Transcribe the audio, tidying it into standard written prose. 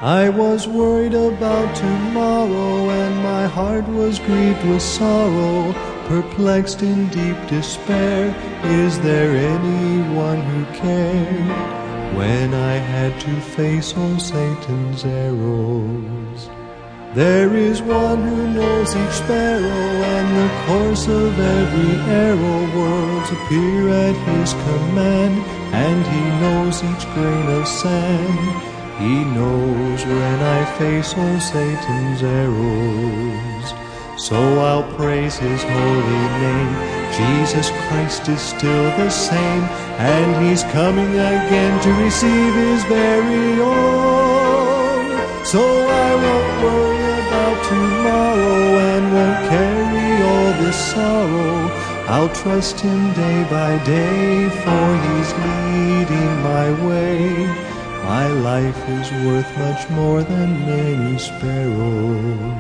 I was worried about tomorrow, and my heart was grieved with sorrow. Perplexed in deep despair, is there anyone who cared? When I had to face all Satan's arrows. There is one who knows each sparrow, and the course of every arrow. Worlds appear at his command, and he knows each grain of sand. He knows when I face all Satan's arrows. So I'll praise his holy name. Jesus Christ is still the same, and he's coming again to receive his very own. So I won't worry about tomorrow, and won't carry all this sorrow. I'll trust him day by day, for he's leading my way. My life is worth much more than many sparrows.